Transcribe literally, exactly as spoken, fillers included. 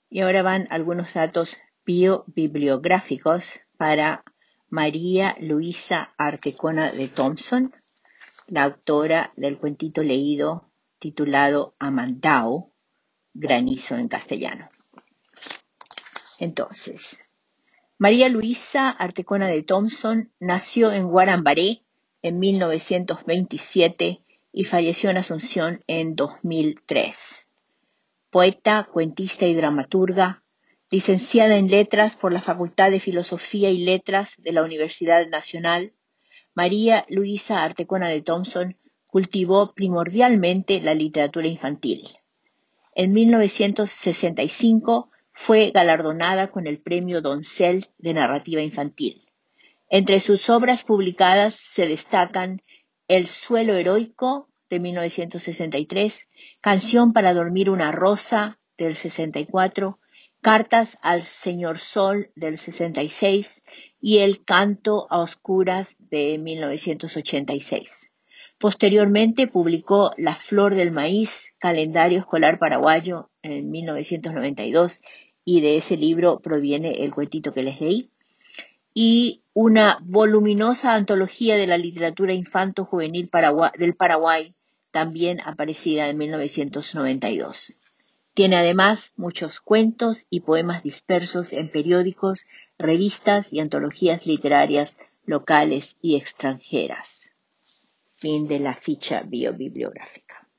Y ahora van algunos datos biobibliográficos para María Luisa Artecona de Thompson, la autora del cuentito leído titulado Amandao, granizo en castellano. Entonces, María Luisa Artecona de Thompson nació en Guarambaré en mil novecientos veintisiete y falleció en Asunción en dos mil tres. Poeta, cuentista y dramaturga, licenciada en Letras por la Facultad de Filosofía y Letras de la Universidad Nacional, María Luisa Artecona de Thompson cultivó primordialmente la literatura infantil. En mil novecientos sesenta y cinco fue galardonada con el Premio Doncel de Narrativa Infantil. Entre sus obras publicadas se destacan El suelo heroico, de mil novecientos sesenta y tres, Canción para dormir una rosa, del sesenta y cuatro, Cartas al señor Sol, del sesenta y seis, y El canto a oscuras, de mil novecientos ochenta y seis. Posteriormente publicó La flor del maíz, calendario escolar paraguayo, en mil novecientos noventa y dos, y de ese libro proviene el cuentito que les leí, y una voluminosa antología de la literatura infanto-juvenil Paraguay, del Paraguay, también aparecida en mil novecientos noventa y dos. Tiene además muchos cuentos y poemas dispersos en periódicos, revistas y antologías literarias locales y extranjeras. Fin de la ficha biobibliográfica.